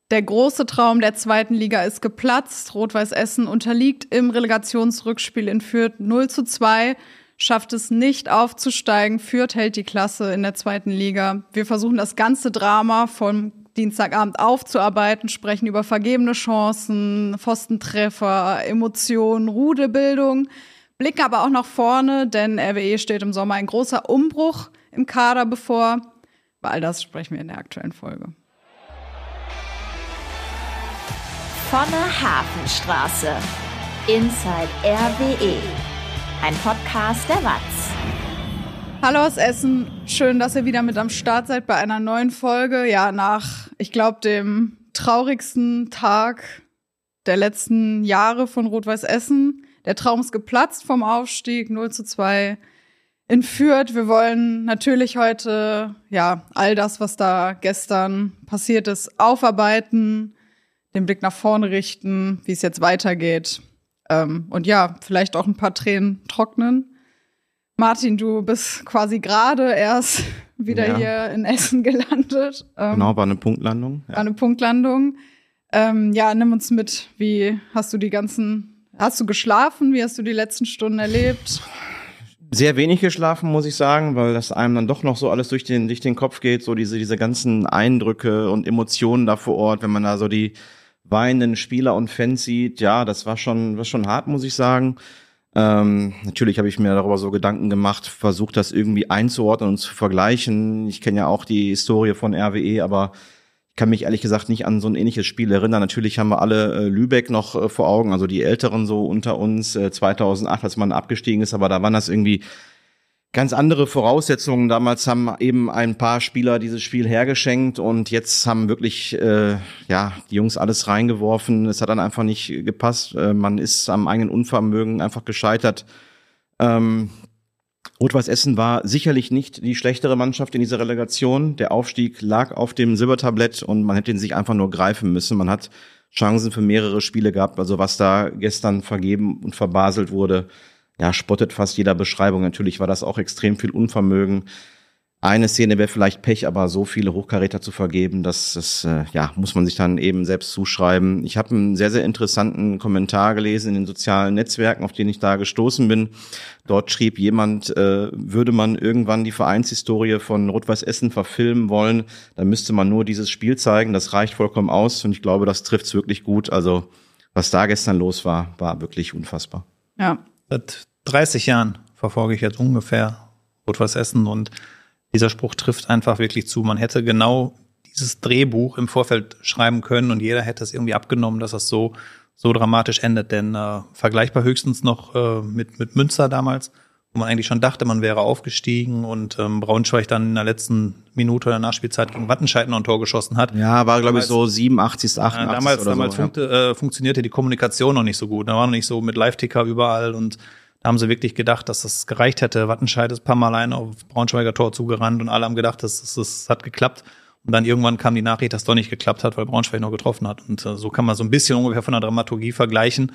Der große Traum der zweiten Liga ist geplatzt. Rot-Weiß Essen unterliegt im Relegationsrückspiel in Fürth 0:2, schafft es nicht aufzusteigen. Fürth hält die Klasse in der zweiten Liga. Wir versuchen das ganze Drama vom Dienstagabend aufzuarbeiten, sprechen über vergebene Chancen, Pfostentreffer, Emotionen, Rudelbildung, blicken aber auch nach vorne, denn RWE steht im Sommer ein großer Umbruch im Kader bevor. Über all das sprechen wir in der aktuellen Folge. Von der Hafenstraße. Inside RWE. Ein Podcast der WAZ. Hallo aus Essen. Schön, dass ihr wieder mit am Start seid bei einer neuen Folge. Ja, nach, ich glaube, dem traurigsten Tag der letzten Jahre von Rot-Weiß Essen. Der Traum ist geplatzt vom Aufstieg, 0:2 in Fürth. Wir wollen natürlich heute, ja, all das, was da gestern passiert ist, aufarbeiten, den Blick nach vorne richten, wie es jetzt weitergeht. Und ja, vielleicht auch ein paar Tränen trocknen. Martin, du bist quasi gerade erst wieder hier in Essen gelandet. Genau, war eine Punktlandung. Ja. War eine Punktlandung. Ja, nimm uns mit. Wie hast du hast du geschlafen? Wie hast du die letzten Stunden erlebt? Sehr wenig geschlafen, muss ich sagen, weil das einem dann doch noch so alles durch den Kopf geht, so diese ganzen Eindrücke und Emotionen da vor Ort, wenn man da so die weinenden Spieler und Fans sieht. Ja, das war schon hart, muss ich sagen. Natürlich habe ich mir darüber so Gedanken gemacht, versucht das irgendwie einzuordnen und zu vergleichen. Ich kenne ja auch die Historie von RWE, aber ich kann mich ehrlich gesagt nicht an so ein ähnliches Spiel erinnern. Natürlich haben wir alle Lübeck noch vor Augen, also die Älteren so unter uns, 2008, als man abgestiegen ist, aber da waren das irgendwie ganz andere Voraussetzungen. Damals haben eben ein paar Spieler dieses Spiel hergeschenkt und jetzt haben wirklich die Jungs alles reingeworfen. Es hat dann einfach nicht gepasst. Man ist am eigenen Unvermögen einfach gescheitert. Rot-Weiß Essen war sicherlich nicht die schlechtere Mannschaft in dieser Relegation. Der Aufstieg lag auf dem Silbertablett und man hätte ihn sich einfach nur greifen müssen. Man hat Chancen für mehrere Spiele gehabt. Also was da gestern vergeben und verbaselt wurde, ja, spottet fast jeder Beschreibung. Natürlich war das auch extrem viel Unvermögen. Eine Szene wäre vielleicht Pech, aber so viele Hochkaräter zu vergeben, das muss man sich dann eben selbst zuschreiben. Ich habe einen sehr, sehr interessanten Kommentar gelesen in den sozialen Netzwerken, auf den ich da gestoßen bin. Dort schrieb jemand, würde man irgendwann die Vereinshistorie von Rot-Weiß Essen verfilmen wollen, dann müsste man nur dieses Spiel zeigen. Das reicht vollkommen aus und ich glaube, das trifft's wirklich gut. Also was da gestern los war, war wirklich unfassbar. Ja. Seit 30 Jahren verfolge ich jetzt ungefähr Rot-Weiß Essen und dieser Spruch trifft einfach wirklich zu. Man hätte genau dieses Drehbuch im Vorfeld schreiben können und jeder hätte es irgendwie abgenommen, dass das so dramatisch endet. Denn vergleichbar höchstens noch mit Münster damals, wo man eigentlich schon dachte, man wäre aufgestiegen und Braunschweig dann in der letzten Minute der Nachspielzeit gegen Wattenscheid noch ein Tor geschossen hat. Ja, war glaube ich so 87, 88 damals funktionierte die Kommunikation noch nicht so gut. Da war noch nicht so mit Live-Ticker überall und da haben sie wirklich gedacht, dass das gereicht hätte. Wattenscheid ist ein paar Mal alleine auf Braunschweiger Tor zugerannt und alle haben gedacht, das hat geklappt. Und dann irgendwann kam die Nachricht, dass es doch nicht geklappt hat, weil Braunschweig noch getroffen hat. Und so kann man so ein bisschen ungefähr von der Dramaturgie vergleichen.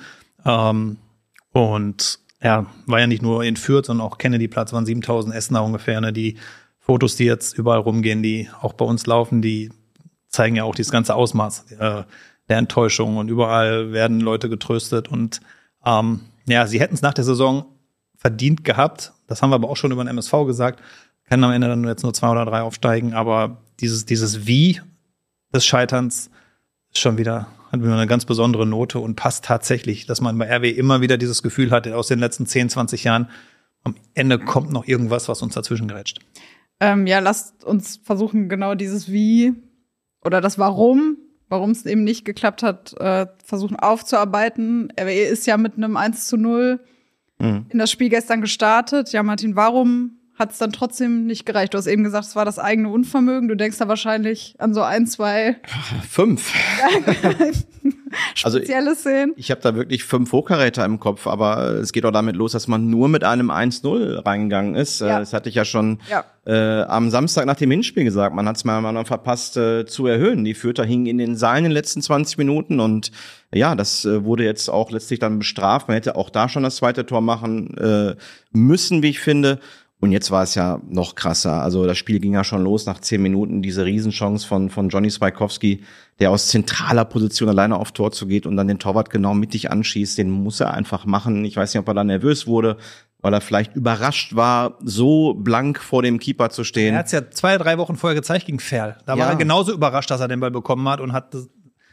Und ja, war ja nicht nur in Fürth, sondern auch Kennedyplatz, waren 7000 Essener ungefähr. Ne? Die Fotos, die jetzt überall rumgehen, die auch bei uns laufen, die zeigen ja auch dieses ganze Ausmaß der Enttäuschung. Und überall werden Leute getröstet und sie hätten es nach der Saison verdient gehabt. Das haben wir aber auch schon über den MSV gesagt. Können am Ende dann jetzt nur 2 oder 3 aufsteigen. Aber dieses Wie des Scheiterns ist schon wieder, hat wieder eine ganz besondere Note und passt tatsächlich, dass man bei RW immer wieder dieses Gefühl hatte aus den letzten 10, 20 Jahren, am Ende kommt noch irgendwas, was uns dazwischen gerätscht. Lasst uns versuchen, genau dieses Wie oder das Warum es eben nicht geklappt hat, versuchen aufzuarbeiten. RWE ist ja mit einem 1:0 in das Spiel gestern gestartet. Ja, Martin, warum hat es dann trotzdem nicht gereicht? Du hast eben gesagt, es war das eigene Unvermögen. Du denkst da wahrscheinlich an so 1, 2 5 spezielle Szenen. Ich habe da wirklich 5 Hochkaräter im Kopf, aber es geht auch damit los, dass man nur mit einem 1:0 reingegangen ist. Ja. Das hatte ich ja schon am Samstag nach dem Hinspiel gesagt. Man hat es mal verpasst zu erhöhen. Die Fürther hingen in den Seilen in den letzten 20 Minuten und ja, das wurde jetzt auch letztlich dann bestraft. Man hätte auch da schon das zweite Tor machen müssen, wie ich finde. Und jetzt war es ja noch krasser. Also das Spiel ging ja schon los nach 10 Minuten. Diese Riesenchance von Johnny Swijakowski, der aus zentraler Position alleine auf Tor zugeht und dann den Torwart genau mittig anschießt. Den muss er einfach machen. Ich weiß nicht, ob er da nervös wurde, weil er vielleicht überrascht war, so blank vor dem Keeper zu stehen. Er hat es ja 2-3 Wochen vorher gezeigt gegen Ferl. Da war er genauso überrascht, dass er den Ball bekommen hat und hat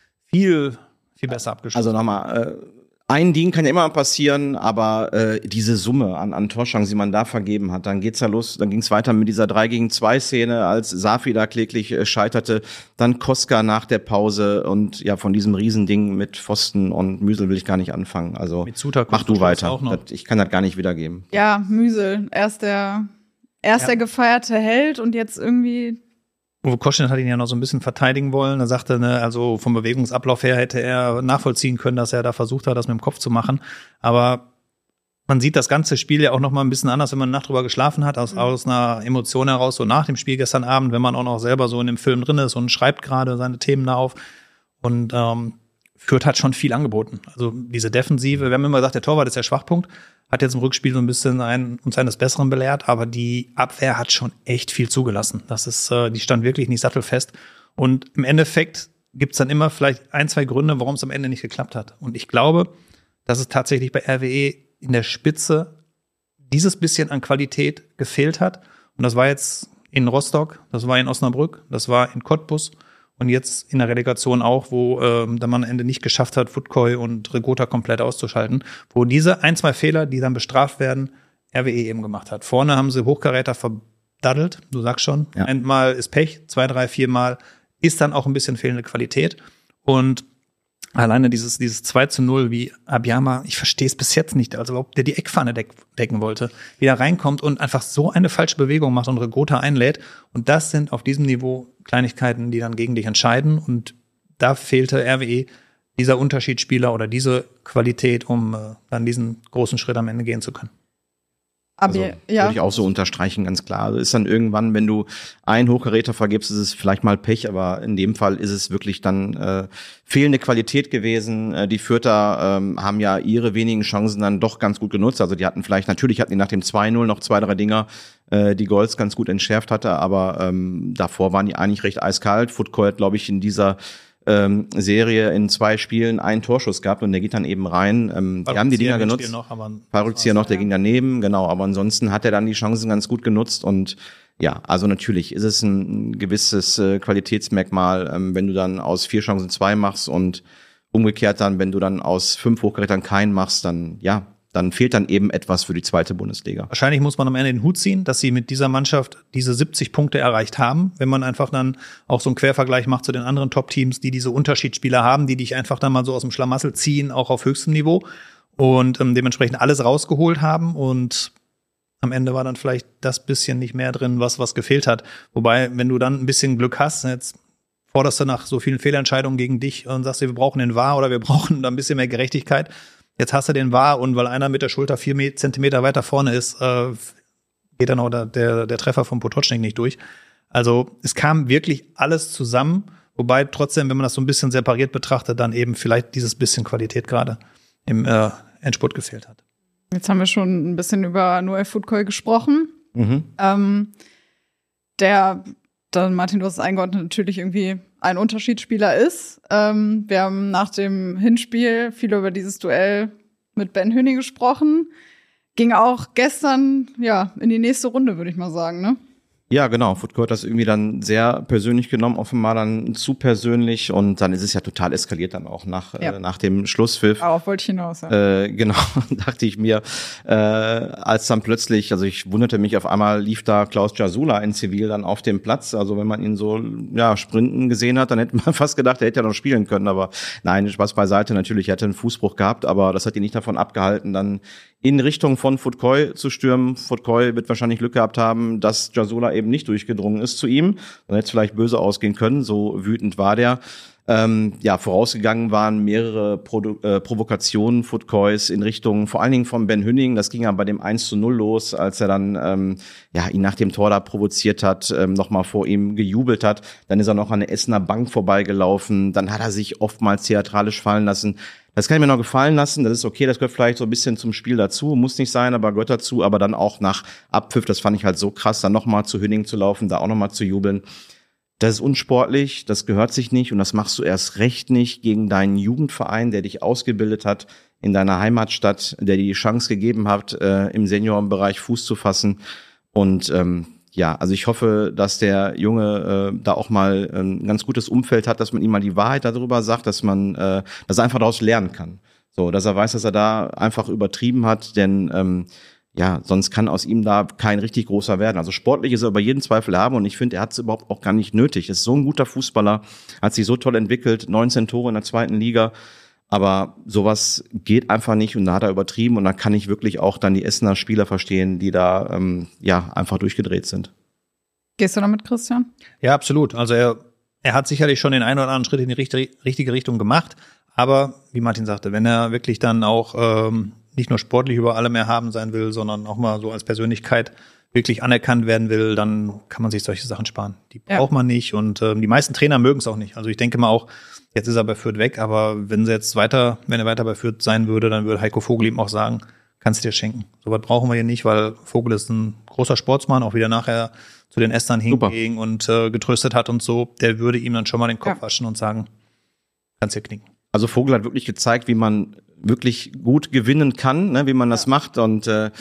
viel besser abgeschlossen. Also nochmal, ein Ding kann ja immer passieren, aber diese Summe an Torchancen, die man da vergeben hat, dann geht's ja los, dann ging's weiter mit dieser 3-gegen-2-Szene, als Safi da kläglich scheiterte, dann Koska nach der Pause und ja, von diesem Riesending mit Pfosten und Müsel will ich gar nicht anfangen. Also mach du weiter. Ich kann das gar nicht wiedergeben. Ja, Müsel, erst der gefeierte Held und jetzt irgendwie. Uwe Koschin hat ihn ja noch so ein bisschen verteidigen wollen. Er sagte, also vom Bewegungsablauf her hätte er nachvollziehen können, dass er da versucht hat, das mit dem Kopf zu machen. Aber man sieht das ganze Spiel ja auch noch mal ein bisschen anders, wenn man eine Nacht drüber geschlafen hat, aus einer Emotion heraus, so nach dem Spiel gestern Abend, wenn man auch noch selber so in dem Film drin ist und schreibt gerade seine Themen da auf. Und Fürth hat schon viel angeboten. Also diese Defensive, wir haben immer gesagt, der Torwart ist der Schwachpunkt, hat jetzt im Rückspiel so ein bisschen uns eines Besseren belehrt, aber die Abwehr hat schon echt viel zugelassen. Das ist, die stand wirklich nicht sattelfest. Und im Endeffekt gibt's dann immer vielleicht 1-2 Gründe, warum es am Ende nicht geklappt hat. Und ich glaube, dass es tatsächlich bei RWE in der Spitze dieses bisschen an Qualität gefehlt hat. Und das war jetzt in Rostock, das war in Osnabrück, das war in Cottbus. Und jetzt in der Relegation auch, wo dann man am Ende nicht geschafft hat, Futkoi und Regota komplett auszuschalten, wo diese 1-2 Fehler, die dann bestraft werden, RWE eben gemacht hat. Vorne haben sie Hochkaräter verdaddelt, du sagst schon. Ja. Einmal ist Pech, 2, 3, 4 Mal ist dann auch ein bisschen fehlende Qualität. Und alleine dieses 2-0 wie Abiyama, ich verstehe es bis jetzt nicht, also ob der die Eckfahne decken wollte, wie er reinkommt und einfach so eine falsche Bewegung macht und Regota einlädt. Und das sind auf diesem Niveau Kleinigkeiten, die dann gegen dich entscheiden. Und da fehlte RWE dieser Unterschiedsspieler oder diese Qualität, um dann diesen großen Schritt am Ende gehen zu können. Also, würde ich auch so unterstreichen, ganz klar. Also ist dann irgendwann, wenn du einen Hochkaräter vergibst, ist es vielleicht mal Pech, aber in dem Fall ist es wirklich dann fehlende Qualität gewesen. Die Fürther haben ja ihre wenigen Chancen dann doch ganz gut genutzt. Also die hatten die nach dem 2-0 noch 2, 3 Dinger, die Golz ganz gut entschärft hatte, aber davor waren die eigentlich recht eiskalt. Futkoi hat, glaube ich, in dieser Serie in 2 Spielen einen Torschuss gehabt und der geht dann eben rein. Die haben die Dinger genutzt. Paar Rückzieher noch, der ging daneben, genau. Aber ansonsten hat er dann die Chancen ganz gut genutzt und ja, also natürlich ist es ein gewisses Qualitätsmerkmal, wenn du dann aus 4 Chancen 2 machst und umgekehrt dann, wenn du dann aus 5 Hochkarätern keinen machst, dann fehlt dann eben etwas für die 2. Bundesliga. Wahrscheinlich muss man am Ende den Hut ziehen, dass sie mit dieser Mannschaft diese 70 Punkte erreicht haben. Wenn man einfach dann auch so einen Quervergleich macht zu den anderen Top-Teams, die diese Unterschiedsspieler haben, die dich einfach dann mal so aus dem Schlamassel ziehen, auch auf höchstem Niveau. Und dementsprechend alles rausgeholt haben. Und am Ende war dann vielleicht das bisschen nicht mehr drin, was gefehlt hat. Wobei, wenn du dann ein bisschen Glück hast, jetzt forderst du nach so vielen Fehlentscheidungen gegen dich und sagst dir, wir brauchen den VAR oder wir brauchen da ein bisschen mehr Gerechtigkeit. Jetzt hast du den VAR und weil einer mit der Schulter 4 Zentimeter weiter vorne ist, geht dann auch der Treffer von Potočnik nicht durch. Also es kam wirklich alles zusammen, wobei trotzdem, wenn man das so ein bisschen separiert betrachtet, dann eben vielleicht dieses bisschen Qualität gerade im Endspurt gefehlt hat. Jetzt haben wir schon ein bisschen über Noel Futkoi gesprochen. Dann Martin, du hast es eingeordnet, natürlich irgendwie ein Unterschiedsspieler ist. Wir haben nach dem Hinspiel viel über dieses Duell mit Ben Hüni gesprochen. Ging auch gestern, in die nächste Runde, würde ich mal sagen, ne? Ja, genau. Futkoi hat das irgendwie dann sehr persönlich genommen, offenbar dann zu persönlich und dann ist es ja total eskaliert dann auch nach dem Schlusspfiff. Darauf wollte ich hinaus, ja. Genau, dachte ich mir, als dann plötzlich, also ich wunderte mich, auf einmal lief da Klaus Jasula in Zivil dann auf dem Platz. Also wenn man ihn so sprinten gesehen hat, dann hätte man fast gedacht, er hätte ja noch spielen können. Aber nein, Spaß beiseite, natürlich, er hatte einen Fußbruch gehabt, aber das hat ihn nicht davon abgehalten, dann in Richtung von Futkoi zu stürmen. Futkoi wird wahrscheinlich Glück gehabt haben, dass Jasula eben nicht durchgedrungen ist zu ihm. Dann hätte es vielleicht böse ausgehen können, so wütend war der. Vorausgegangen waren mehrere Provokationen, Footcoys in Richtung, vor allen Dingen von Ben Hünning. Das ging ja bei dem 1:0 los, als er dann ihn nach dem Tor da provoziert hat, nochmal vor ihm gejubelt hat. Dann ist er noch an der Essener Bank vorbeigelaufen. Dann hat er sich oftmals theatralisch fallen lassen. Das kann ich mir noch gefallen lassen. Das ist okay, das gehört vielleicht so ein bisschen zum Spiel dazu. Muss nicht sein, aber gehört dazu. Aber dann auch nach Abpfiff, das fand ich halt so krass, dann nochmal zu Hünning zu laufen, da auch nochmal zu jubeln. Das ist unsportlich, das gehört sich nicht und das machst du erst recht nicht gegen deinen Jugendverein, der dich ausgebildet hat in deiner Heimatstadt, der dir die Chance gegeben hat, im Seniorenbereich Fuß zu fassen. Und also ich hoffe, dass der Junge da auch mal ein ganz gutes Umfeld hat, dass man ihm mal die Wahrheit darüber sagt, dass er einfach daraus lernen kann. So, dass er weiß, dass er da einfach übertrieben hat, denn sonst kann aus ihm da kein richtig großer werden. Also sportlich ist er über jeden Zweifel haben und ich finde, er hat es überhaupt auch gar nicht nötig. Ist so ein guter Fußballer, hat sich so toll entwickelt, 19 Tore in der 2. Liga. Aber sowas geht einfach nicht und da hat er übertrieben und da kann ich wirklich auch dann die Essener Spieler verstehen, die da einfach durchgedreht sind. Gehst du damit, Christian? Ja, absolut. Also er hat sicherlich schon den einen oder anderen Schritt in die richtige Richtung gemacht. Aber wie Martin sagte, wenn er wirklich dann auch nicht nur sportlich über allem erhaben sein will, sondern auch mal so als Persönlichkeit wirklich anerkannt werden will, dann kann man sich solche Sachen sparen. Die braucht man nicht und die meisten Trainer mögen es auch nicht. Also ich denke mal auch, jetzt ist er bei Fürth weg, aber wenn er weiter bei Fürth sein würde, dann würde Heiko Vogel ihm auch sagen, kannst du dir schenken. Sowas brauchen wir hier nicht, weil Vogel ist ein großer Sportsmann, auch wieder nachher zu den Estern hinging und getröstet hat und so. Der würde ihm dann schon mal den Kopf waschen und sagen, kannst dir knicken. Also Vogel hat wirklich gezeigt, wie man wirklich gut gewinnen kann, ne, wie man das macht und hat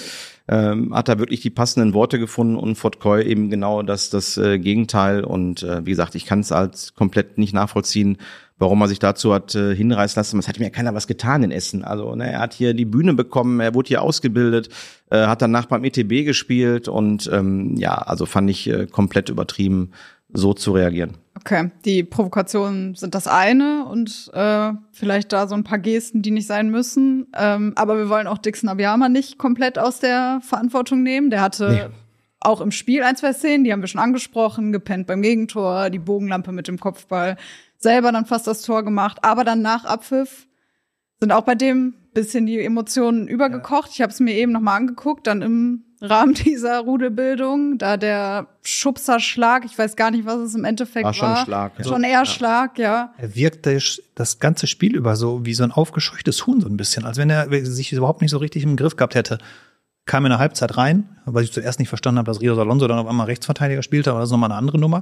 da wirklich die passenden Worte gefunden und Footcoy eben genau das Gegenteil und wie gesagt, ich kann es halt komplett nicht nachvollziehen, warum er sich dazu hat hinreißen lassen. Es hat ihm ja keiner was getan in Essen. Also ne, er hat hier die Bühne bekommen, er wurde hier ausgebildet, hat danach beim ETB gespielt und also fand ich komplett übertrieben, so zu reagieren. Okay, die Provokationen sind das eine und vielleicht da so ein paar Gesten, die nicht sein müssen. Aber wir wollen auch Dixon Abiyama nicht komplett aus der Verantwortung nehmen. Der hatte auch im Spiel 2 Szenen, die haben wir schon angesprochen, gepennt beim Gegentor, die Bogenlampe mit dem Kopfball, selber dann fast das Tor gemacht. Aber dann nach Abpfiff sind auch bei dem bisschen die Emotionen übergekocht. Ich habe es mir eben noch mal angeguckt, dann im Rahmen dieser Rudelbildung, da der Schubserschlag, ich weiß gar nicht, was es im Endeffekt war. Schon Schlag. Ja. Schon eher Schlag, ja. Er wirkte das ganze Spiel über so wie so ein aufgescheuchtes Huhn so ein bisschen, als wenn er sich überhaupt nicht so richtig im Griff gehabt hätte. Kam in der Halbzeit rein, weil ich zuerst nicht verstanden habe, dass Rios Alonso dann auf einmal Rechtsverteidiger spielte, aber das ist nochmal eine andere Nummer.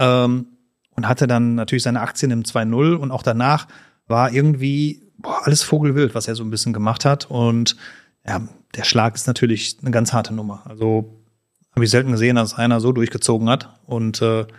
Und hatte dann natürlich seine Aktien im 2:0 und auch danach war irgendwie alles vogelwild, was er so ein bisschen gemacht hat. Und ja, der Schlag ist natürlich eine ganz harte Nummer. Also habe ich selten gesehen, dass einer so durchgezogen hat. Und wird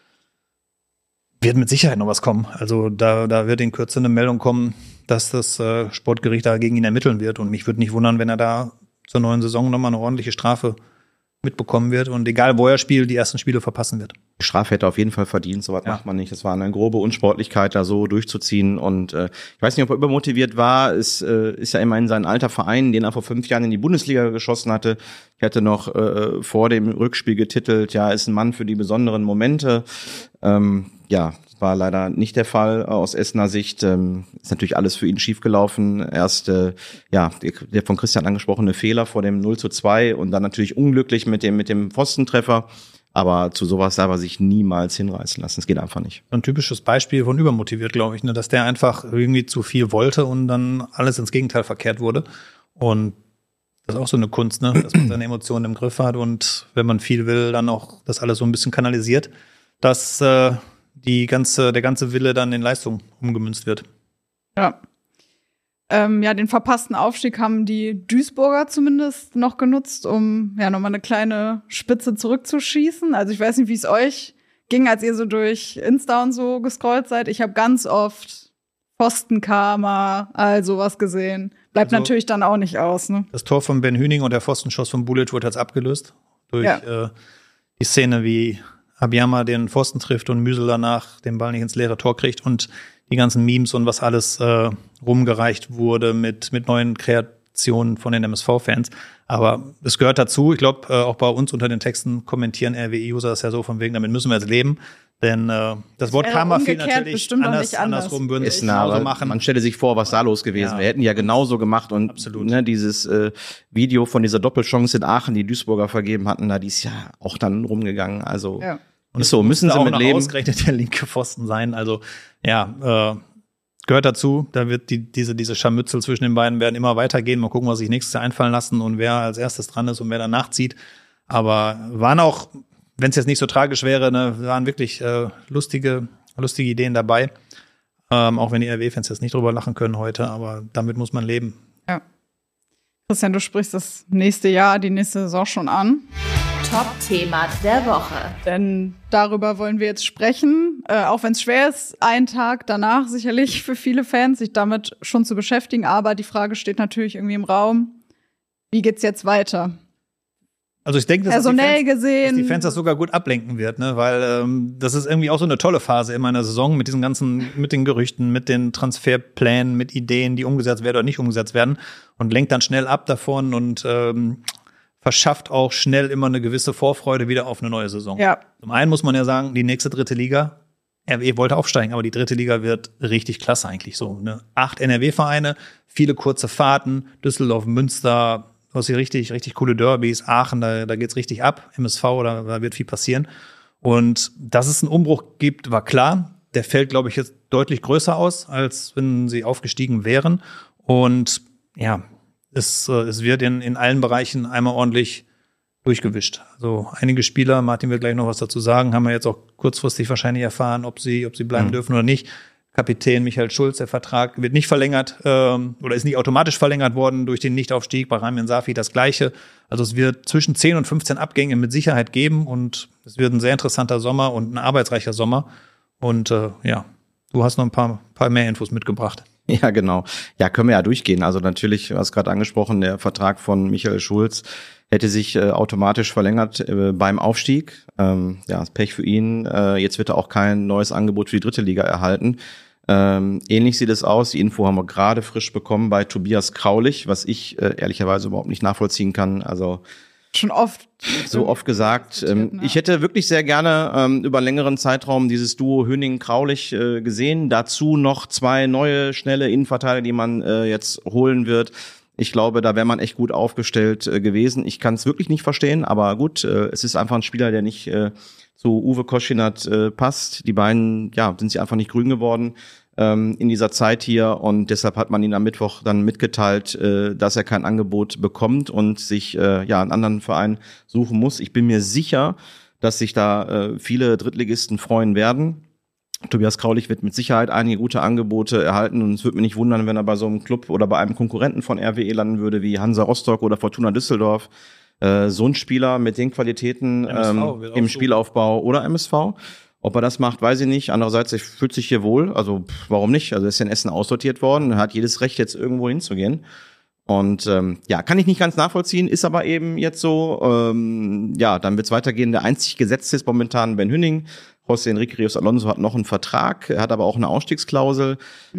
mit Sicherheit noch was kommen. Also da wird in Kürze eine Meldung kommen, dass das Sportgericht da gegen ihn ermitteln wird. Und mich würde nicht wundern, wenn er da zur neuen Saison nochmal eine ordentliche Strafe mitbekommen wird. Und egal, wo er spielt, die ersten Spiele verpassen wird. Die Strafe hätte auf jeden Fall verdient, sowas macht man nicht. Das war eine grobe Unsportlichkeit, da so durchzuziehen. Und ich weiß nicht, ob er übermotiviert war. Es ist ja immerhin sein alter Verein, den er vor 5 Jahren in die Bundesliga geschossen hatte. Ich hatte noch vor dem Rückspiel getitelt, ist ein Mann für die besonderen Momente. War leider nicht der Fall aus Essener Sicht. Ist natürlich alles für ihn schiefgelaufen. Erst der von Christian angesprochene Fehler vor dem 0:2 und dann natürlich unglücklich mit dem Pfostentreffer. Aber zu sowas darf er sich niemals hinreißen lassen. Es geht einfach nicht. Ein typisches Beispiel von übermotiviert, glaube ich, ne? Dass der einfach irgendwie zu viel wollte und dann alles ins Gegenteil verkehrt wurde. Und das ist auch so eine Kunst, ne? Dass man seine Emotionen im Griff hat und wenn man viel will, dann auch das alles so ein bisschen kanalisiert, dass der ganze Wille dann in Leistung umgemünzt wird. Ja. Den verpassten Aufstieg haben die Duisburger zumindest noch genutzt, um nochmal eine kleine Spitze zurückzuschießen. Also ich weiß nicht, wie es euch ging, als ihr so durch Insta und so gescrollt seid. Ich habe ganz oft Pfostenkarma, all sowas gesehen. Bleibt also natürlich dann auch nicht aus, ne? Das Tor von Ben Hüning und der Pfostenschuss von Bulic wurde jetzt abgelöst durch die Szene, wie Abiyama den Pfosten trifft und Müsel danach den Ball nicht ins leere Tor kriegt und die ganzen Memes und was alles rumgereicht wurde mit neuen Kreationen von den MSV-Fans. Aber es gehört dazu. Ich glaube, auch bei uns unter den Texten kommentieren RWE-User das ja so von wegen, damit müssen wir jetzt leben. Denn das Wort Karma fehlt natürlich bestimmt andersrum würden es es genauso machen. Man stelle sich vor, was da los gewesen wäre. Wir hätten ja genauso gemacht und dieses Video von dieser Doppelchance in Aachen, die Duisburger vergeben hatten, die ist ja auch dann rumgegangen. Also und ist so, müssen sie auch mit noch leben. Ausgerechnet der linke Pfosten sein. Also gehört dazu. Da wird diese Scharmützel zwischen den beiden werden immer weitergehen. Mal gucken, was sich nächstes Jahr einfallen lassen und wer als erstes dran ist und wer danach zieht. Aber waren auch, wenn es jetzt nicht so tragisch wäre, waren wirklich lustige Ideen dabei. Auch wenn die RW-Fans jetzt nicht drüber lachen können heute, aber damit muss man leben. Ja. Christian, du sprichst das nächste Jahr, die nächste Saison schon an. Top-Thema der Woche. Denn darüber wollen wir jetzt sprechen. Auch wenn es schwer ist, einen Tag danach sicherlich für viele Fans, sich damit schon zu beschäftigen. Aber die Frage steht natürlich irgendwie im Raum, wie geht's jetzt weiter? Also ich denke, dass gesehen, die Fans das sogar gut ablenken wird, ne? Weil das ist irgendwie auch so eine tolle Phase in meiner Saison mit diesen ganzen, mit den Gerüchten, mit den Transferplänen, mit Ideen, die umgesetzt werden oder nicht umgesetzt werden und lenkt dann schnell ab davon und verschafft auch schnell immer eine gewisse Vorfreude wieder auf eine neue Saison. Ja. Zum einen muss man ja sagen, die nächste 3. Liga, RW wollte aufsteigen, aber die 3. Liga wird richtig klasse eigentlich so, ne? 8 NRW-Vereine, viele kurze Fahrten, Düsseldorf, Münster, du hast hier richtig, richtig coole Derbys, Aachen, da geht's richtig ab, MSV, da wird viel passieren. Und dass es einen Umbruch gibt, war klar. Der fällt, glaube ich, jetzt deutlich größer aus, als wenn sie aufgestiegen wären. Und ja, es wird in allen Bereichen einmal ordentlich durchgewischt. Also einige Spieler, Martin wird gleich noch was dazu sagen, haben wir jetzt auch kurzfristig wahrscheinlich erfahren, ob sie bleiben dürfen oder nicht. Kapitän Michael Schulz, der Vertrag wird nicht verlängert oder ist nicht automatisch verlängert worden durch den Nichtaufstieg. Bei Ramian Safi das Gleiche. Also es wird zwischen 10 und 15 Abgänge mit Sicherheit geben und es wird ein sehr interessanter Sommer und ein arbeitsreicher Sommer. Und du hast noch ein paar mehr Infos mitgebracht. Ja, genau. Ja, können wir ja durchgehen. Also natürlich, du hast gerade angesprochen, der Vertrag von Michael Schulz hätte sich automatisch verlängert beim Aufstieg. Das Pech für ihn. Jetzt wird er auch kein neues Angebot für die 3. Liga erhalten. Ähnlich sieht es aus. Die Info haben wir gerade frisch bekommen bei Tobias Kraulich, was ich ehrlicherweise überhaupt nicht nachvollziehen kann. Also schon oft gesagt. Ich hätte wirklich sehr gerne über einen längeren Zeitraum dieses Duo Höning-Kraulich gesehen. Dazu noch 2 neue, schnelle Innenverteidiger, die man jetzt holen wird. Ich glaube, da wäre man echt gut aufgestellt gewesen. Ich kann es wirklich nicht verstehen, aber gut, es ist einfach ein Spieler, der nicht zu Uwe Koschinat passt. Die beiden, sind sie einfach nicht grün geworden in dieser Zeit hier und deshalb hat man ihn am Mittwoch dann mitgeteilt, dass er kein Angebot bekommt und sich einen anderen Verein suchen muss. Ich bin mir sicher, dass sich da viele Drittligisten freuen werden. Tobias Kraulich wird mit Sicherheit einige gute Angebote erhalten und es würde mich nicht wundern, wenn er bei so einem Club oder bei einem Konkurrenten von RWE landen würde, wie Hansa Rostock oder Fortuna Düsseldorf. So ein Spieler mit den Qualitäten im Spielaufbau oder MSV. Ob er das macht, weiß ich nicht. Andererseits, er fühlt sich hier wohl. Also warum nicht? Also er ist ja in Essen aussortiert worden. Er hat jedes Recht, jetzt irgendwo hinzugehen. Und kann ich nicht ganz nachvollziehen, ist aber eben jetzt so. Dann wird es weitergehen. Der einzig Gesetzte ist momentan Ben Hünning. José Enrique Rios Alonso hat noch einen Vertrag, er hat aber auch eine Ausstiegsklausel.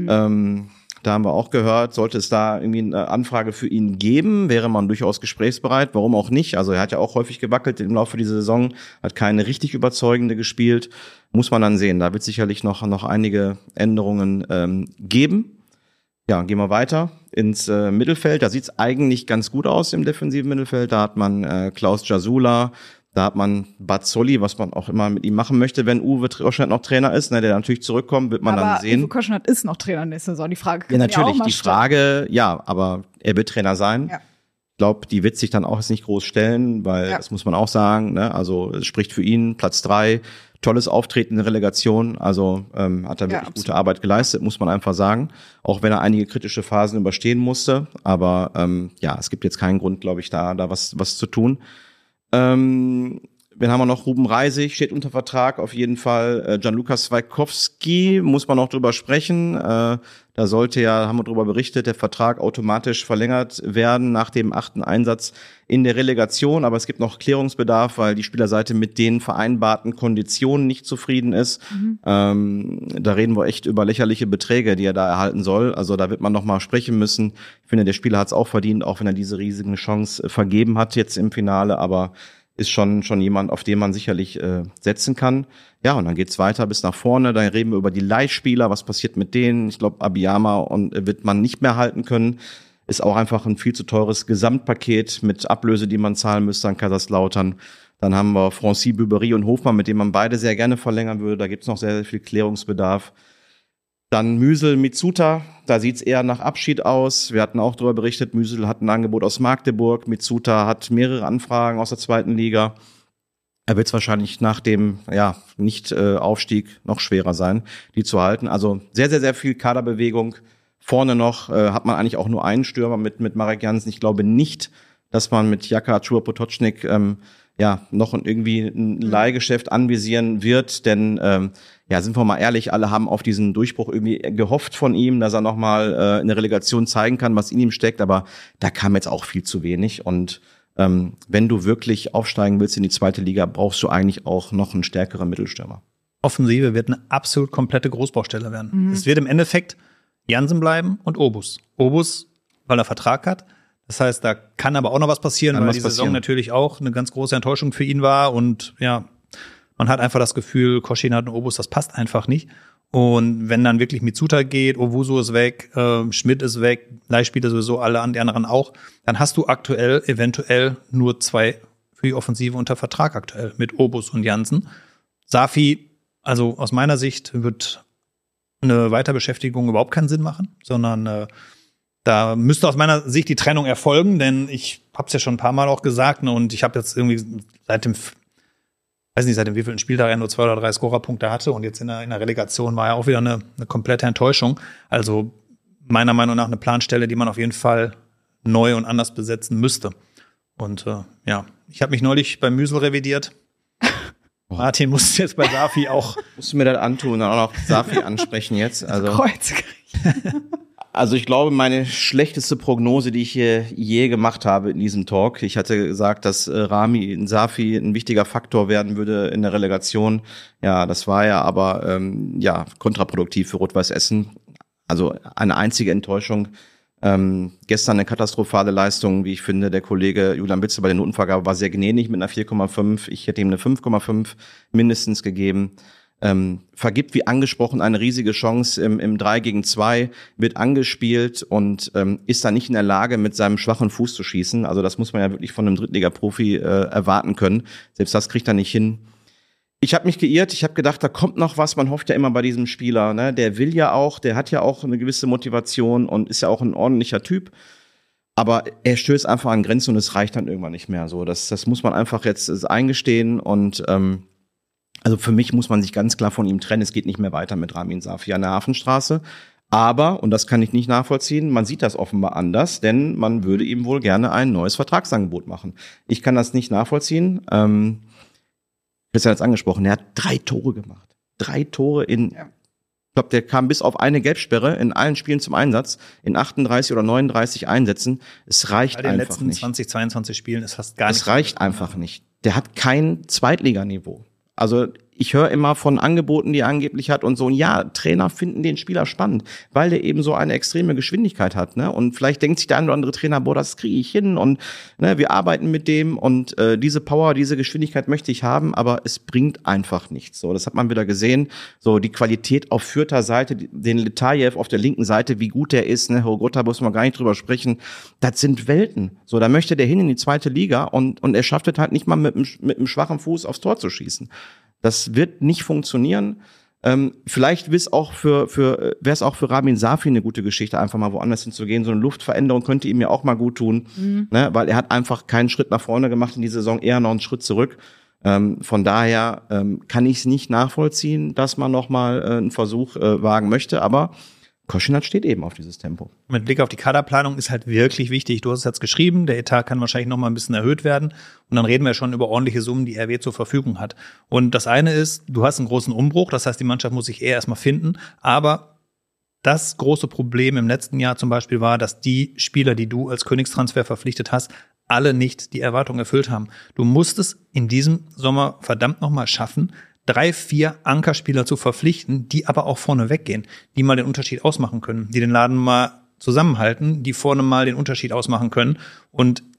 Da haben wir auch gehört, sollte es da irgendwie eine Anfrage für ihn geben, wäre man durchaus gesprächsbereit. Warum auch nicht? Also er hat ja auch häufig gewackelt im Laufe dieser Saison, hat keine richtig überzeugende gespielt. Muss man dann sehen. Da wird sicherlich noch einige Änderungen geben. Ja, gehen wir weiter ins Mittelfeld. Da sieht's eigentlich ganz gut aus im defensiven Mittelfeld. Da hat man Klaus Jasula, da hat man Bazzoli, was man auch immer mit ihm machen möchte, wenn Uwe Koschinat noch Trainer ist, der natürlich zurückkommt, wird man dann sehen. Uwe Koschinat ist noch Trainer nächste Saison, die Frage ja, natürlich, die Frage, aber er wird Trainer sein. Ja. Ich glaube, die wird sich dann auch jetzt nicht groß stellen, weil das muss man auch sagen, ne? Also es spricht für ihn, Platz 3, tolles Auftreten in der Relegation, also hat er wirklich gute Arbeit geleistet, muss man einfach sagen, auch wenn er einige kritische Phasen überstehen musste, aber es gibt jetzt keinen Grund, glaube ich, da was zu tun. Wen haben wir noch? Ruben Reisig steht unter Vertrag, auf jeden Fall. Gianluca Swaikowski, muss man noch drüber sprechen. Da sollte ja, haben wir drüber berichtet, der Vertrag automatisch verlängert werden nach dem 8. Einsatz in der Relegation. Aber es gibt noch Klärungsbedarf, weil die Spielerseite mit den vereinbarten Konditionen nicht zufrieden ist. Da reden wir echt über lächerliche Beträge, die er da erhalten soll. Also da wird man noch mal sprechen müssen. Ich finde, der Spieler hat es auch verdient, auch wenn er diese riesige Chance vergeben hat jetzt im Finale. Aber ist schon jemand, auf den man sicherlich setzen kann. Ja, und dann geht's weiter bis nach vorne. Dann reden wir über die Leihspieler. Was passiert mit denen? Ich glaube, Abiyama wird man nicht mehr halten können. Ist auch einfach ein viel zu teures Gesamtpaket mit Ablöse, die man zahlen müsste an Kaiserslautern. Dann haben wir Francis, Bübery und Hofmann, mit denen man beide sehr gerne verlängern würde. Da gibt's noch sehr, sehr viel Klärungsbedarf. Dann Müsel, Mitsuta, da sieht's eher nach Abschied aus. Wir hatten auch darüber berichtet, Müsel hat ein Angebot aus Magdeburg, Mitsuta hat mehrere Anfragen aus der 2. Liga. Er wird es wahrscheinlich nach dem Nicht-Aufstieg noch schwerer sein, die zu halten. Also sehr, sehr, sehr viel Kaderbewegung. Vorne noch hat man eigentlich auch nur einen Stürmer mit Marek Jansen. Ich glaube nicht, dass man mit Jaka Czur-Potocznik noch irgendwie ein Leihgeschäft anvisieren wird, denn sind wir mal ehrlich, alle haben auf diesen Durchbruch irgendwie gehofft von ihm, dass er nochmal in der Relegation zeigen kann, was in ihm steckt, aber da kam jetzt auch viel zu wenig und wenn du wirklich aufsteigen willst in die 2. Liga, brauchst du eigentlich auch noch einen stärkeren Mittelstürmer. Offensive wird eine absolut komplette Großbaustelle werden. Es wird im Endeffekt Jansen bleiben und Obus. Obus, weil er Vertrag hat. Das heißt, da kann aber auch noch was passieren, weil die Saison natürlich auch eine ganz große Enttäuschung für ihn war. Und ja, man hat einfach das Gefühl, Koschinat und Obus, das passt einfach nicht. Und wenn dann wirklich Mitsuta geht, Owusu ist weg, Schmidt ist weg, Leihspieler sowieso, alle die anderen auch, dann hast du aktuell eventuell nur 2 für die Offensive unter Vertrag aktuell mit Obus und Jansen. Safi, also aus meiner Sicht wird eine Weiterbeschäftigung überhaupt keinen Sinn machen, sondern da müsste aus meiner Sicht die Trennung erfolgen, denn ich habe es ja schon ein paar Mal auch gesagt, ne, und ich habe jetzt irgendwie seit dem wievielten Spieltag er nur 2 oder 3 Scorerpunkte hatte und jetzt in der Relegation war ja auch wieder eine komplette Enttäuschung. Also meiner Meinung nach eine Planstelle, die man auf jeden Fall neu und anders besetzen müsste. Und ich habe mich neulich bei Müsel revidiert. Martin musste jetzt bei Safi auch. Musst du mir das antun und auch noch Safi ansprechen jetzt? Also Kreuz kriegen. Also ich glaube, meine schlechteste Prognose, die ich hier je gemacht habe in diesem Talk, ich hatte gesagt, dass Rami Safi ein wichtiger Faktor werden würde in der Relegation. Ja, das war ja aber kontraproduktiv für Rot-Weiß Essen. Also eine einzige Enttäuschung. Gestern eine katastrophale Leistung, wie ich finde. Der Kollege Julian Bitzel bei der Notenvergabe war sehr gnädig mit einer 4,5. Ich hätte ihm eine 5,5 mindestens gegeben. Vergibt wie angesprochen eine riesige Chance im 3-gegen-2, wird angespielt und ist da nicht in der Lage, mit seinem schwachen Fuß zu schießen. Also das muss man ja wirklich von einem Drittliga-Profi erwarten können. Selbst das kriegt er nicht hin. Ich habe mich geirrt, ich habe gedacht, da kommt noch was. Man hofft ja immer bei diesem Spieler, ne? Der will ja auch, der hat ja auch eine gewisse Motivation und ist ja auch ein ordentlicher Typ. Aber er stößt einfach an Grenzen und es reicht dann irgendwann nicht mehr. So, das muss man einfach jetzt eingestehen und also für mich muss man sich ganz klar von ihm trennen. Es geht nicht mehr weiter mit Ramin Safi an der Hafenstraße. Aber, und das kann ich nicht nachvollziehen, man sieht das offenbar anders, denn man würde ihm wohl gerne ein neues Vertragsangebot machen. Ich kann das nicht nachvollziehen. Christian hat es angesprochen, er hat 3 Tore gemacht. 3 Tore ich glaube, der kam bis auf eine Gelbsperre in allen Spielen zum Einsatz, in 38 oder 39 Einsätzen. Es reicht einfach nicht. In den letzten 20, 22 Spielen ist fast gar nichts. Es reicht einfach nicht. Der hat kein Zweitliganiveau. Also ich höre immer von Angeboten, die er angeblich hat und so. Und ja, Trainer finden den Spieler spannend, weil der eben so eine extreme Geschwindigkeit hat, ne? Und vielleicht denkt sich der ein oder andere Trainer, boah, das kriege ich hin und ne, wir arbeiten mit dem und diese Power, diese Geschwindigkeit möchte ich haben, aber es bringt einfach nichts. So, das hat man wieder gesehen. So die Qualität auf Fürther Seite, den Letajew auf der linken Seite, wie gut der ist, ne? Hogota muss man gar nicht drüber sprechen. Das sind Welten. So, da möchte der hin in die 2. Liga und er schafft es halt nicht mal mit einem schwachen Fuß aufs Tor zu schießen. Das wird nicht funktionieren. Vielleicht wäre es auch für Ramin Safi eine gute Geschichte, einfach mal woanders hinzugehen. So eine Luftveränderung könnte ihm ja auch mal gut tun, ne? Weil er hat einfach keinen Schritt nach vorne gemacht in die Saison, eher noch einen Schritt zurück. Von daher kann ich es nicht nachvollziehen, dass man noch mal einen Versuch wagen möchte, aber Koschinat steht eben auf dieses Tempo. Mit Blick auf die Kaderplanung ist halt wirklich wichtig. Du hast es jetzt geschrieben, der Etat kann wahrscheinlich noch mal ein bisschen erhöht werden. Und dann reden wir schon über ordentliche Summen, die RW zur Verfügung hat. Und das eine ist, du hast einen großen Umbruch. Das heißt, die Mannschaft muss sich eher erstmal finden. Aber das große Problem im letzten Jahr zum Beispiel war, dass die Spieler, die du als Königstransfer verpflichtet hast, alle nicht die Erwartungen erfüllt haben. Du musst es in diesem Sommer verdammt noch mal schaffen, 3, 4 Ankerspieler zu verpflichten, die aber auch vorne weggehen, die mal den Unterschied ausmachen können, die den Laden mal zusammenhalten, die vorne mal den Unterschied ausmachen können. Und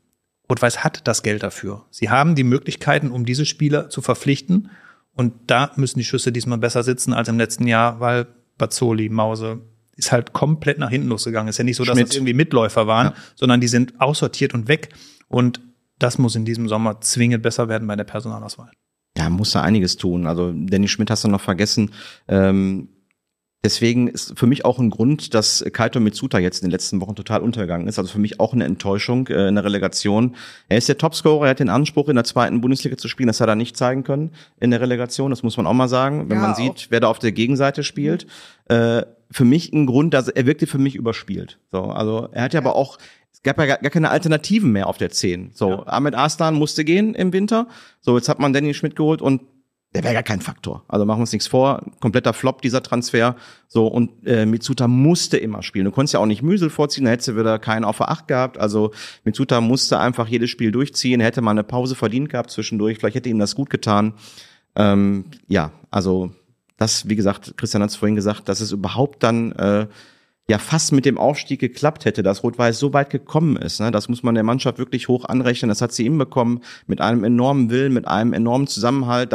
Rot-Weiß hat das Geld dafür. Sie haben die Möglichkeiten, um diese Spieler zu verpflichten. Und da müssen die Schüsse diesmal besser sitzen als im letzten Jahr, weil Bazzoli, Mause ist halt komplett nach hinten losgegangen. Ist ja nicht so, dass das irgendwie Mitläufer waren, sondern die sind aussortiert und weg. Und das muss in diesem Sommer zwingend besser werden bei der Personalauswahl. Ja, muss da einiges tun. Also Danny Schmidt hast du noch vergessen. Deswegen ist für mich auch ein Grund, dass Kaito Mitsuta jetzt in den letzten Wochen total untergegangen ist. Also für mich auch eine Enttäuschung in der Relegation. Er ist der Topscorer, er hat den Anspruch, in der 2. Bundesliga zu spielen. Das hat er nicht zeigen können in der Relegation. Das muss man auch mal sagen, wenn man sieht, wer da auf der Gegenseite spielt. Für mich ein Grund, dass er wirkte für mich überspielt. So, also er hat ja aber auch, es gab ja gar keine Alternativen mehr auf der 10. So, Ahmed Arslan musste gehen im Winter. So, jetzt hat man Danny Schmidt geholt und der wäre gar kein Faktor. Also machen wir uns nichts vor. Kompletter Flop, dieser Transfer. So, und Mitsuta musste immer spielen. Du konntest ja auch nicht Müsel vorziehen, da hättest du wieder keinen auf der 8 gehabt. Also Mitsuta musste einfach jedes Spiel durchziehen. Er hätte mal eine Pause verdient gehabt zwischendurch. Vielleicht hätte ihm das gut getan. Also das, wie gesagt, Christian hat es vorhin gesagt, dass es überhaupt dann fast mit dem Aufstieg geklappt hätte, dass Rot-Weiß so weit gekommen ist. Ne? Das muss man der Mannschaft wirklich hoch anrechnen. Das hat sie hinbekommen mit einem enormen Willen, mit einem enormen Zusammenhalt.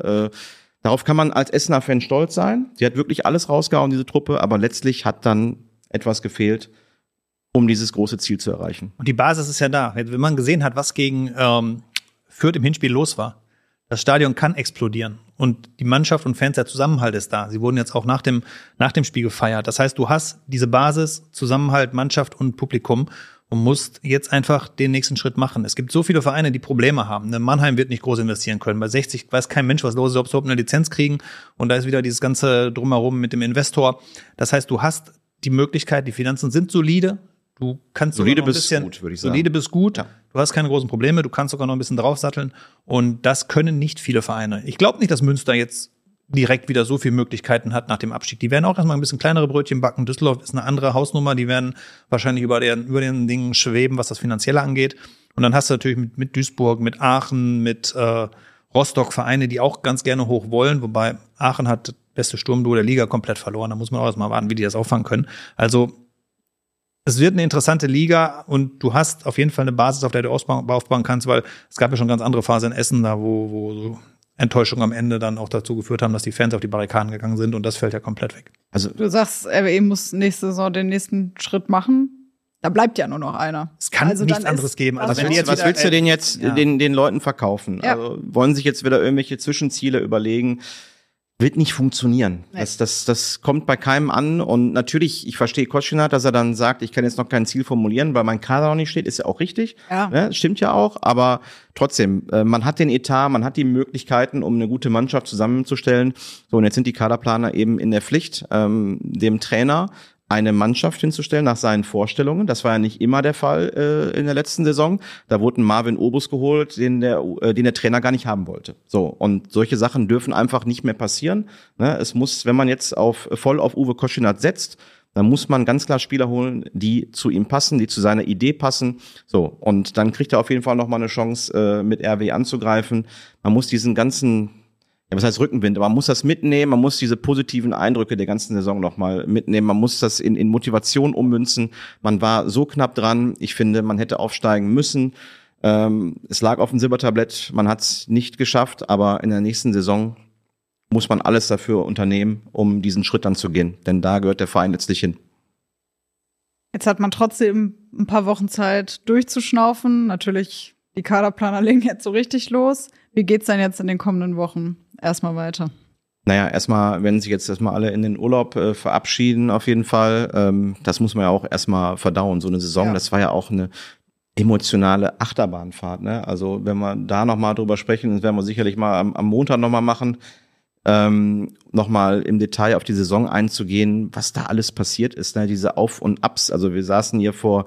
Darauf kann man als Essener Fan stolz sein. Sie hat wirklich alles rausgehauen, diese Truppe, aber letztlich hat dann etwas gefehlt, um dieses große Ziel zu erreichen. Und die Basis ist ja da. Wenn man gesehen hat, was gegen Fürth im Hinspiel los war, das Stadion kann explodieren. Und die Mannschaft und Fans, der Zusammenhalt ist da. Sie wurden jetzt auch nach dem Spiel gefeiert. Das heißt, du hast diese Basis, Zusammenhalt, Mannschaft und Publikum und musst jetzt einfach den nächsten Schritt machen. Es gibt so viele Vereine, die Probleme haben. Mannheim wird nicht groß investieren können. Bei 60 weiß kein Mensch, was los ist, ob sie überhaupt eine Lizenz kriegen. Und da ist wieder dieses ganze Drumherum mit dem Investor. Das heißt, du hast die Möglichkeit, die Finanzen sind solide. Du kannst solide bis gut, würde ich sagen. Solide bis gut. Ja. Du hast keine großen Probleme. Du kannst sogar noch ein bisschen draufsatteln. Und das können nicht viele Vereine. Ich glaube nicht, dass Münster jetzt direkt wieder so viele Möglichkeiten hat nach dem Abstieg. Die werden auch erstmal ein bisschen kleinere Brötchen backen. Düsseldorf ist eine andere Hausnummer. Die werden wahrscheinlich über den Dingen schweben, was das Finanzielle angeht. Und dann hast du natürlich mit Duisburg, mit Aachen, mit Rostock Vereine, die auch ganz gerne hoch wollen. Wobei Aachen hat das beste Sturmduo der Liga komplett verloren. Da muss man auch erstmal warten, wie die das auffangen können. Also es wird eine interessante Liga und du hast auf jeden Fall eine Basis, auf der du aufbauen kannst, weil es gab ja schon ganz andere Phasen in Essen, da wo so Enttäuschungen am Ende dann auch dazu geführt haben, dass die Fans auf die Barrikaden gegangen sind und das fällt ja komplett weg. Also du sagst, RWE muss nächste Saison den nächsten Schritt machen. Da bleibt ja nur noch einer. Es kann nichts anderes geben. Also was willst du denn jetzt den Leuten verkaufen? Ja. Also wollen sich jetzt wieder irgendwelche Zwischenziele überlegen? Wird nicht funktionieren. Nee. Das kommt bei keinem an. Und natürlich, ich verstehe Koschinat, dass er dann sagt, ich kann jetzt noch kein Ziel formulieren, weil mein Kader noch nicht steht, ist ja auch richtig. Ja. Ne? Stimmt ja auch. Aber trotzdem, man hat den Etat, man hat die Möglichkeiten, um eine gute Mannschaft zusammenzustellen. So, und jetzt sind die Kaderplaner eben in der Pflicht, dem Trainer eine Mannschaft hinzustellen nach seinen Vorstellungen. Das war ja nicht immer der Fall in der letzten Saison. Da wurde ein Marvin Obus geholt, den der Trainer gar nicht haben wollte. So, und solche Sachen dürfen einfach nicht mehr passieren. Ne? Es muss, wenn man jetzt voll auf Uwe Koschinat setzt, dann muss man ganz klar Spieler holen, die zu ihm passen, die zu seiner Idee passen. So, und dann kriegt er auf jeden Fall noch mal eine Chance, mit RW anzugreifen. Man muss diesen ganzen was heißt Rückenwind? Aber man muss das mitnehmen, man muss diese positiven Eindrücke der ganzen Saison nochmal mitnehmen, man muss das in Motivation ummünzen. Man war so knapp dran, ich finde, man hätte aufsteigen müssen. Es lag auf dem Silbertablett, man hat es nicht geschafft, aber in der nächsten Saison muss man alles dafür unternehmen, um diesen Schritt dann zu gehen. Denn da gehört der Verein letztlich hin. Jetzt hat man trotzdem ein paar Wochen Zeit durchzuschnaufen. Natürlich, die Kaderplaner legen jetzt so richtig los. Wie geht's denn jetzt in den kommenden Wochen erstmal weiter? Naja, erstmal werden sich jetzt erstmal alle in den Urlaub verabschieden auf jeden Fall. Das muss man ja auch erstmal verdauen, so eine Saison. Ja. Das war ja auch eine emotionale Achterbahnfahrt. Ne? Also wenn wir da nochmal drüber sprechen, das werden wir sicherlich mal am Montag nochmal machen, nochmal im Detail auf die Saison einzugehen, was da alles passiert ist, ne? Diese Auf- und Abs. Also wir saßen hier vor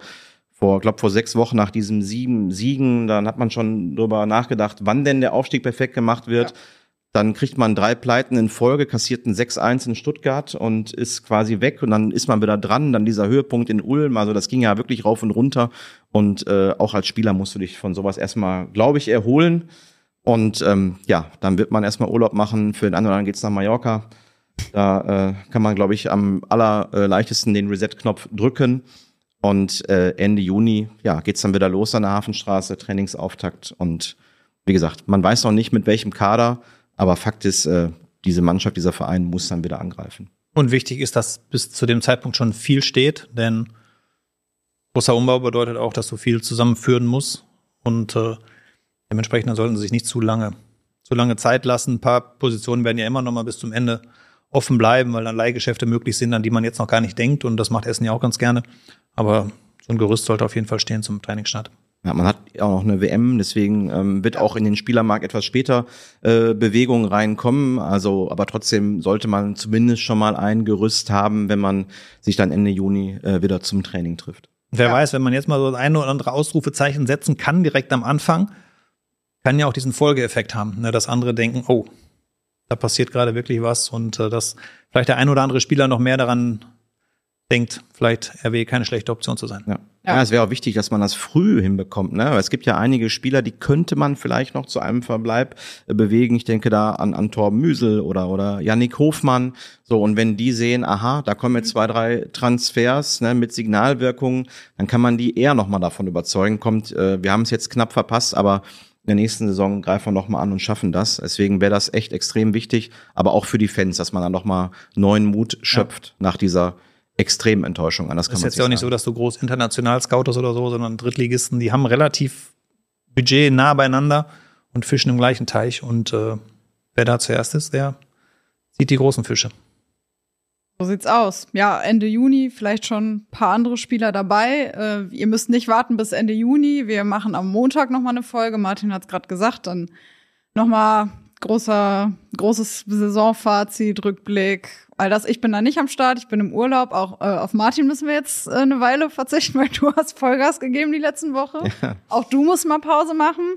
6 Wochen nach diesem Siegen, dann hat man schon drüber nachgedacht, wann denn der Aufstieg perfekt gemacht wird. Ja. Dann kriegt man 3 Pleiten in Folge, kassiert ein 6-1 in Stuttgart und ist quasi weg und dann ist man wieder dran. Dann dieser Höhepunkt in Ulm, also das ging ja wirklich rauf und runter und auch als Spieler musst du dich von sowas erstmal, glaube ich, erholen. Und dann wird man erstmal Urlaub machen. Für den einen oder anderen geht's nach Mallorca. Da kann man, glaube ich, am allerleichtesten den Reset-Knopf drücken. Und Ende Juni, ja, geht's dann wieder los an der Hafenstraße, Trainingsauftakt. Und wie gesagt, man weiß noch nicht, mit welchem Kader, aber Fakt ist, diese Mannschaft, dieser Verein muss dann wieder angreifen. Und wichtig ist, dass bis zu dem Zeitpunkt schon viel steht, denn großer Umbau bedeutet auch, dass du viel zusammenführen musst. Und dementsprechend sollten sie sich nicht zu lange Zeit lassen. Ein paar Positionen werden ja immer noch mal bis zum Ende offen bleiben, weil dann Leihgeschäfte möglich sind, an die man jetzt noch gar nicht denkt. Und das macht Essen ja auch ganz gerne. Aber so ein Gerüst sollte auf jeden Fall stehen zum Trainingsstart. Ja, man hat auch noch eine WM, deswegen wird auch in den Spielermarkt etwas später Bewegungen reinkommen. Also, aber trotzdem sollte man zumindest schon mal ein Gerüst haben, wenn man sich dann Ende Juni wieder zum Training trifft. Wer weiß, wenn man jetzt mal so das eine oder andere Ausrufezeichen setzen kann, direkt am Anfang, kann ja auch diesen Folgeeffekt haben, ne, dass andere denken, oh, da passiert gerade wirklich was und dass vielleicht der ein oder andere Spieler noch mehr daran denkt, vielleicht RW keine schlechte Option zu sein. Ja, es wäre auch wichtig, dass man das früh hinbekommt, ne? Weil es gibt ja einige Spieler, die könnte man vielleicht noch zu einem Verbleib bewegen. Ich denke da an Torben Müsel oder Yannick Hofmann. So, und wenn die sehen, aha, da kommen jetzt 2, 3 Transfers, ne, mit Signalwirkung, dann kann man die eher noch mal davon überzeugen. Wir haben es jetzt knapp verpasst, aber in der nächsten Saison greifen wir noch mal an und schaffen das. Deswegen wäre das echt extrem wichtig, aber auch für die Fans, dass man dann noch mal neuen Mut schöpft nach dieser extrem Enttäuschung. Anders kann man es ist jetzt ja auch nicht so, dass du groß international scoutest oder so, sondern Drittligisten, die haben relativ Budget nah beieinander und fischen im gleichen Teich. Und wer da zuerst ist, der sieht die großen Fische. So sieht's aus. Ja, Ende Juni vielleicht schon ein paar andere Spieler dabei. Ihr müsst nicht warten bis Ende Juni. Wir machen am Montag noch mal eine Folge. Martin hat's gerade gesagt. Dann noch mal großes Saisonfazit, Rückblick. All das. Ich bin da nicht am Start. Ich bin im Urlaub. Auch auf Martin müssen wir jetzt eine Weile verzichten, weil du hast Vollgas gegeben die letzten Woche. Ja. Auch du musst mal Pause machen.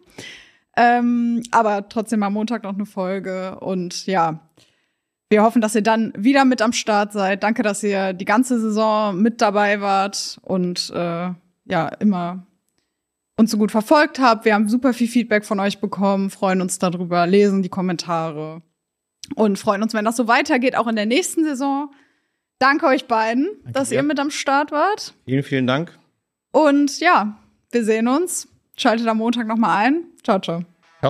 Aber trotzdem am Montag noch eine Folge. Und ja, wir hoffen, dass ihr dann wieder mit am Start seid. Danke, dass ihr die ganze Saison mit dabei wart und immer uns so gut verfolgt habt. Wir haben super viel Feedback von euch bekommen, freuen uns darüber, lesen die Kommentare und freuen uns, wenn das so weitergeht, auch in der nächsten Saison. Danke euch beiden, dass ihr mit am Start wart. Vielen, vielen Dank. Und ja, wir sehen uns. Schaltet am Montag noch mal ein. Ciao, ciao. Ciao.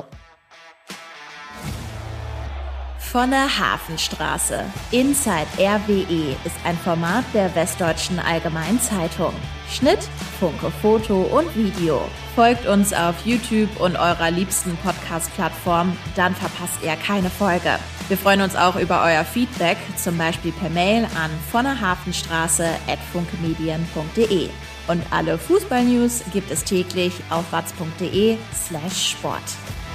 Von der Hafenstraße. Inside RWE ist ein Format der Westdeutschen Allgemeinen Zeitung. Schnitt, Funke Foto und Video. Folgt uns auf YouTube und eurer liebsten Podcast-Plattform, dann verpasst ihr keine Folge. Wir freuen uns auch über euer Feedback, zum Beispiel per Mail an vonderhafenstraße@funkemedien.de. Und alle Fußball-News gibt es täglich auf watz.de/sport.